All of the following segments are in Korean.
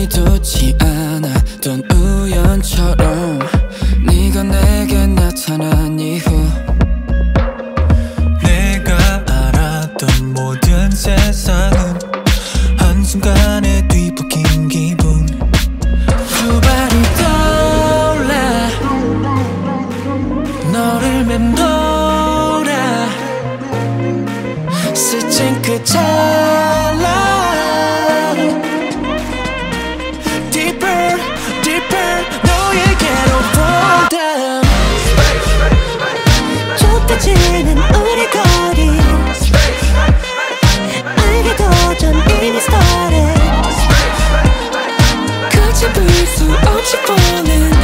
의도치 않았던 우연처럼 네가 내게 나타난 이후 내가 알았던 모든 세상은 한순간에 뒤바뀐 기분. 두 발이 떠올라 너를 맴돌아 스친 그 찰나 Deeper, deeper 너에게로 fall down 좁혀지는 우리 거리 알게도 전 이미 started 끝이 볼 수 없이 falling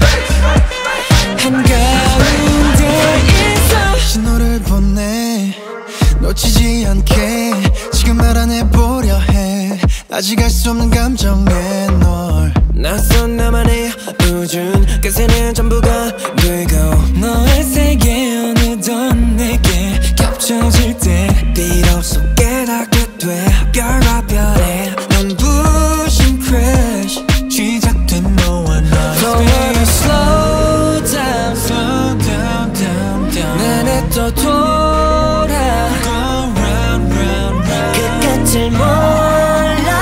한가운데 있어 신호를 보내 놓치지 않게 지금 알아내보려 해. 아직 알 수 없는 감정에 널 낯선 나만의 우준 끝에는 전부가 되고 너의 세계 어느덧 내게 겹쳐질 때 비로소 깨닫게 돼 별과 별의 눈부신 crash 시작된 너와 나의 So wanna slow down, slow down, down, down 내내 또 돌아 Go round, round, round 그 끝을 몰라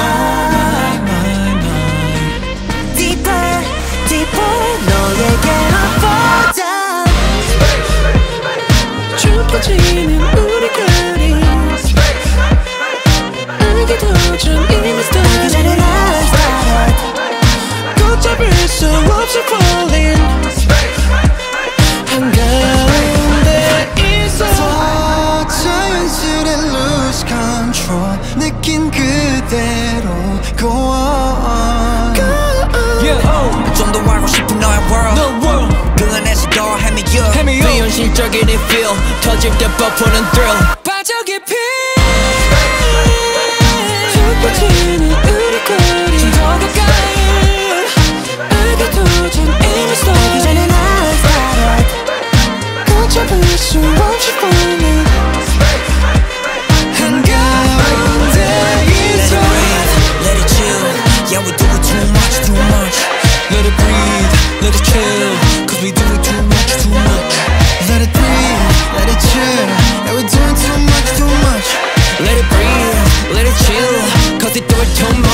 Deeper, deeper 너에게로 fall down 좁혀지는 우리 거리 알게도 전 이미 알기 started 전에 난 started 걷잡을 수 없이 falling 한가운데 있어 더 자연스레 lose control 느낀 그대로 go on 좀 더 알고 싶은 너의 world 그 안에서 더 헤매여 비현실적인 이 feel 터질 때 뻗푸는 thrill 빠져 깊이 좁혀지는 우리 거리 좀 더 가까이 알게도 전 이미 알기 started 전에 난 started 걷잡을 수 없이 falling 한가운데 Let 있어 it breathe, let it chill Yeah we do it too much, too much Let it breathe, let it chill Cause we do it too much, too much Let it breathe, let it chill Yeah we're doing too much, too much Let it breathe, let it chill Cause we do it too much